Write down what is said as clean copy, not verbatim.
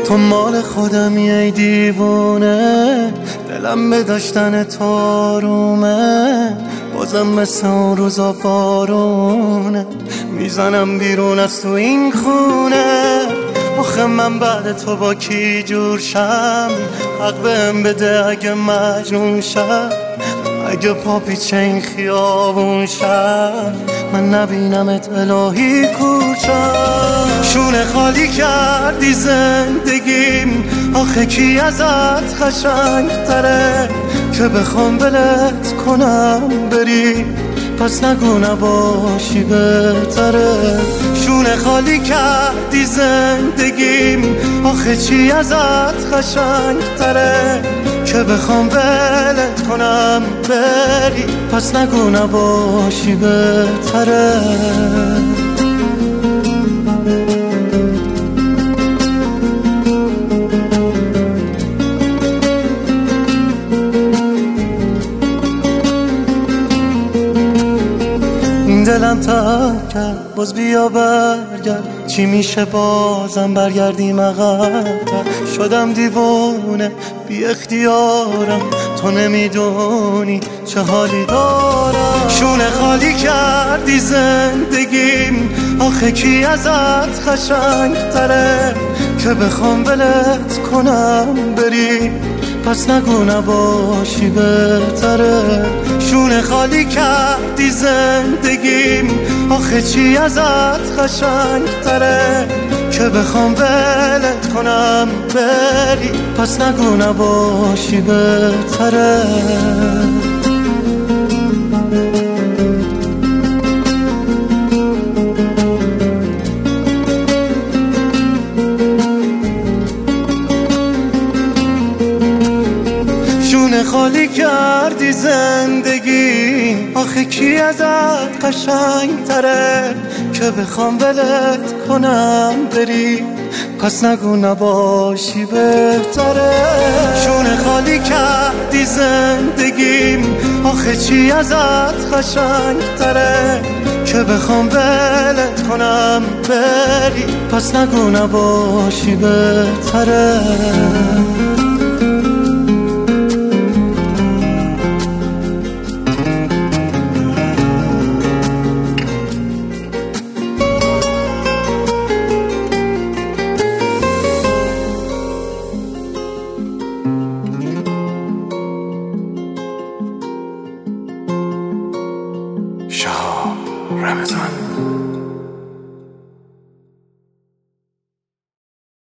تو مال خودمی ای دیوونه، دلم به داشتن تو آرومه. بازم مثل اون روزا بارونه، میزنم بیرون از تو این خونه. آخه من بعد تو با کی جور شم؟ حق بهم بده اگه مجنون شم، اگه پا پیچه این خیابون شم، من نبینمت الهی کورشم. شونه خالی کردی زندگیم، آخه کی ازت قشنگ تره که بخوام ولت کنم بری؟ پس نگو نباشی بهتره. شونه خالی کردی زندگیم، آخه چی ازت قشنگ تره که بخوام ولت کنم بری؟ پس نگو نباشی بهتره. دلم تب کرد باز بیا برگرد، چی میشه بازم برگردیم عقب‌تر؟ شدم دیوونه بی اختیارم، تو نمیدونی چه حالی دارم. شونه خالی کردی زندگیم، آخه کی ازت قشنگ تره که بخوام ولت کنم بری؟ پس نگو نباشی بهتره. شونه خالی کردی زندگیم، آخه چی ازت قشنگ تره که بخوام ولت کنم بری؟ پس نگو نباشی بهتره. شونه خالی کردی زندگی، آخه کی ازت قشنگ تره که بخوام ولت کنم بری؟ پس نگو نباشی بهتره. شونه خالی کردی زندگیم، آخه چی ازت قشنگ تره که بخوام ولت کنم بری؟ پس نگو نباشی بهتره. شهاب رمضان.